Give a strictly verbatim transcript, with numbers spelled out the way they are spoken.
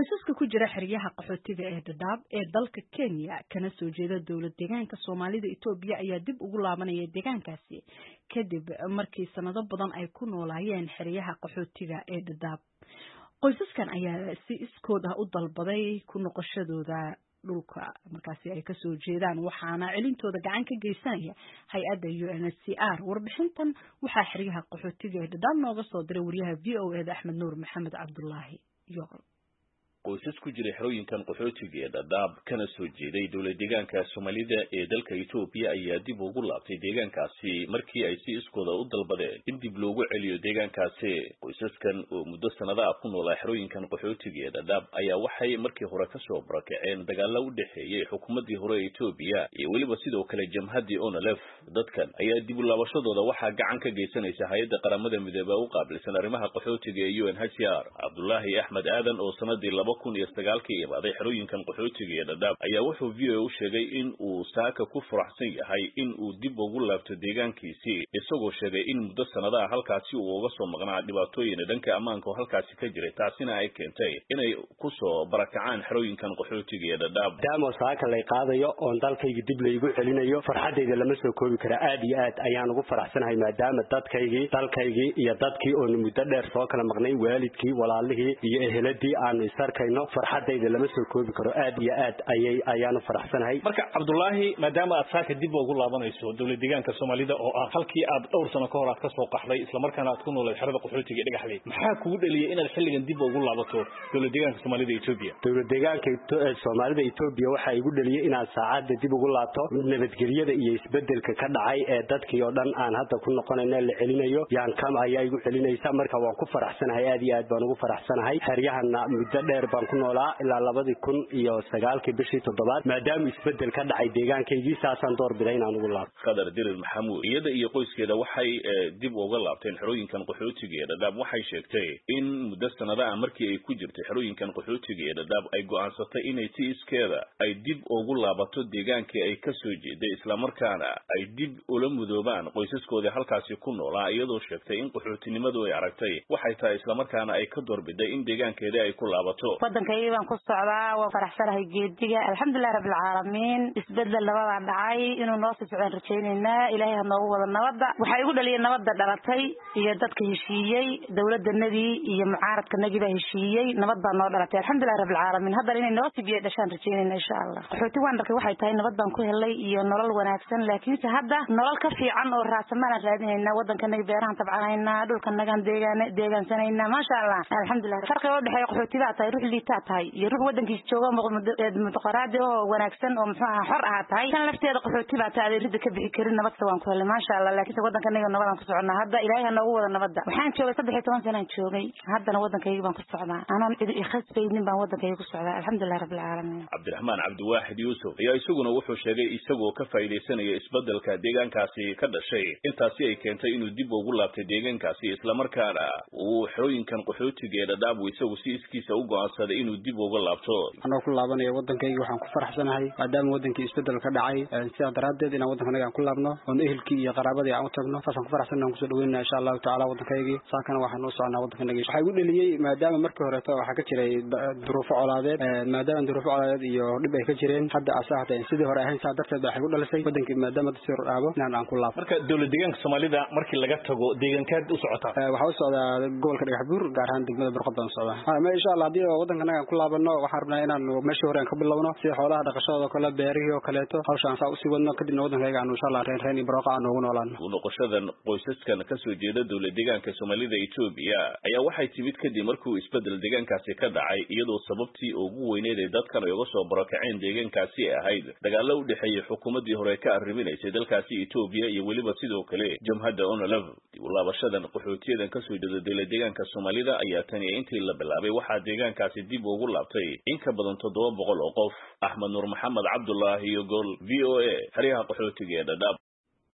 qoysaska ku jira xeryaha qaxootiga ee Dadaab ee dalka Kenya kana soo jeeda dawlad deegaanka Soomaalida Itoobiya ayaa dib ugu laabanaya deegaankaasi kadib markii sanado badan ay ku noolaayeen xeryaha qaxootiga ee Dadaab. Qoysaskan ayaa si iskood ah u dalbaday ku noqoshadooda dhulka markaasi ay ka soo jeedaan waxaana celintooda gacan ka geysanaya hay'adda U N H C R. warbixintan waxaa xeryaha qaxootiga ee Dadaab nooga soo diray wariyaha V O A Axmed Nuur Maxamed Cabdullaahi Yoqol. qoysas ku jiray xerooyinkan qaxootiga ee Dadaab kana soo jeeday dawlad deegaanka Soomaalida ee dalka Itoobiya ayaa dib ugu laabtay deegaankaasi markii ay si iskooda u dalbadeen in dib loogu celiyo deegaankaasi. qoysaskan oo muddo sanado ah ku noolaa xerooyinkan qaxootiga ee Dadaab ayaa waxay markii hore ka soo barakaceen dagaalo u dhaxeeyay xukuumadii hore ee Itoobiya iyo waliba sidoo kale jamhadii O N L F. dadkan ayaa dib u laabashadooda waxaa gacan ka geysanaysa hay'adda qaramada midoobay u qaabilsan arrimaha qaxootiga ee U N H C R. Cabdullaahi Axmed Aadan oo sanadii laba kun iyo sagaalkii imaaday xerooyinkan qaxootiga ee Dadaab ayaa wuxuu V O A u sheegay in uu saaka ku faraxsan yahay in uu dib ugu laabto deegaankiisii isagoo sheegay in muddo sanadaha halkaasi uu uga soo maqnaa dhibaatooyin dhanka ammaanka oo halkaasi ka jiray taasina ay keentay inay ku soo barakacaan xerooyinkan qaxootiga ee Dadaab. daamo saaka lay qaadayo oo dalkayga dib laygu celinayo farxadeyda lama soo koobi kara aad iyo aad ayaan ugu faraxsanahay maadaama dadkaygii dalkaygii iyo dadkii oo muddo dheer soo kala maqnay waalidkii walaalihii iyo eheladii aan isarkayno farxadeyda lama soo koobi karo aad iyo aad ayay ayaan faraxsanahay. marka Cabdullaahi maadaama aad saaka dib ugu laabanayso dawlad deegaanka Soomaalida oo ah halkii aad dhowr sano ka hor aad ka soo qaxday isla markaana aad ku noolayd xerada qaxootiga dhagaxley maxaa kugu dhaliyay inaad xilligan dib ugu laabato dawlad deegaanka Soomaalida Itoobiya? dawlad deegaanka Soomaalida Itoobiya waxa igu dhaliyay inaan saacada dib ugu laabto nabadgelyada iyo isbedelka ka dhacay ee dadkii oo dhan aan hadda ku noqonayna la celinayo yaan kam ayaa igu celinaysa marka waan ku faraxsanahay aad iyo aad baan ugu faraxsanahay. xeryahana muddo dheer baan ku noolaa ilaa labadii kun iyo sagaalkii bishii toddobaad maadaama isbedel ka dhacay deegaankaygii saasaan door biday inaan ugu laabto. Qadar Dirir Maxamuud iyada iyo qoyskeeda waxay dib uga laabteen xerooyinkan qaxootiga ee Dadaab waxay sheegtay in muddo sanadaha markii ay ku jirtay xerooyinkan qaxootiga ee Dadaab ay go'aansatay inay si iskeeda ay dib ugu laabato deegaankii ay ka soo jeeday isla markaana ay dib ula mudoobaan qoysaskooda halkaasi ku noolaa iyadoo sheegtay in qaxootinimadu ay aragtay waxay tahay isla markaana ay ka doorbiday in deegaankeeda ay ku laabato. wadankayga baan ku socdaa waan faraxsanahay geediga alxamdulillaah rabbil caalamiin isbedel labada dhacay inuu noo sii socon rajaynayna ilaahay ha noogu wada nabadda waxa igu dhaliyay nabadda dhalatay iyo dadka heshiiyay dawladdanadii iyo mucaaradkanagii baa heshiiyay nabad baa noo dhalatay alxamdulillaah rabbil caalamiin haddana inay noo sii biyo dhashaan rajaynayna insha Allah. qaxooti waan arkay waxay tahay nabad baan ku helay iyo nolol wanaagsan laakiinse hadda nolol ka fiican oo raasamaal raadinayna waddankanaga beerahan tabcanayna dhulkanagan deegaan deegaansanayna ma sha Allah alxamdulillaah. farqiga u dhaxeeya qaxootiga tahay ruux liitaa tahay iyo ruux waddankiisa jooga muqaraad oo wanaagsan oo muxuu ahaa xor ah tahay tan lafteeda qaxootiga tahay ridda ka bixi karin nabadda waan ku helay ma sha Allah laakiin waddankanaga nabadaan ku soconaa hadda ilaahay ha noogu wada nabadda. waxaan joogay saddex iyo toban sano aan joogay haddana waddankayga baan ku socdaa anaan cid i khasbaynin baan waddankayga ku socdaa alxamdulillaah rabbil caalamiin. Cabdiraxmaan Cabdiwaahid Yuusuf ayaa isaguna wuxuu sheegay isagoo ka faa'iideysanaya isbedelka deegaankaasi ka dhashay intaasi ay keentay inuu dib ugu laabtay deegaankaasi isla markaana uu xerooyinkan qaxootiga ee Dadaab isagu si iskiisa u go'aansaday inuu dib uga laabto. anoo ku laabanayo waddankayga waxaan ku faraxsanahay maadaama waddankii isbedel ka dhacay sidaa daraadeed inaan waddankanaga aan ku laabno oo ehelkii iyo qaraabadii aan u tagno saasaan ku faraxsanahay aan ku soo dhaweynaa insha Allah taala waddankayga saakana waxaan u soconaa waddankanaga. waxa igu dhaliyay maadaama markii hore waxa ka jiray duruufo colaadeed maadaama duruufo colaadeed iyo dhib ay ka jireen hadda asaahda in sidii hore ahayn saa darteed waxa igu dhalisay waddankii maadaama dadsi raabo inaan aan ku laabto. marka dawlad deegaanka Soomaalida markii laga tago deegaankaad u socotaa waxa u socdaa gobolka Dhagaxbuur gaar ahaan degmada Barqad baan socdaa ma insha Allah hadii waddankanaga aan ku laabano waxaan rabnaa inaan meeshii hore aan ka bilowno si xoolaha dhaqashadooda kala beerihii oo kaleeto hawshaan saa u sii wadno kadibna waddankayga aan insha Allah reen reen iyo barwaaqo aan ugu noolaano. noqoshadan qoysaskan ka soo jeeda dawlad deegaanka Soomaalida Itoobiya ayaa waxay timid kadib markuu isbedel deegaankaasi ka dhacay iyadoo sababtii ugu weyneed ee dadkan ay uga soo barakaceen deegaankaasi ahayd dagaalo u dhaxeeyay xukuumadii hore ka arriminaysay dalkaasi Itoobiya iyo waliba sidoo kale jamhadda O N L F. dib u laabashadan qaxootiyadan ka soo jeeda dawlad deegaanka Soomaalida ayaa tan intii la bilaabay waxaa deegaankaasi dib ugu laabtay in ka badan toddoba boqol oo qof. Axmed Nuur Maxamed Cabdullaahi Yoqol V O A xeryaha qaxootiga ee Dadaab.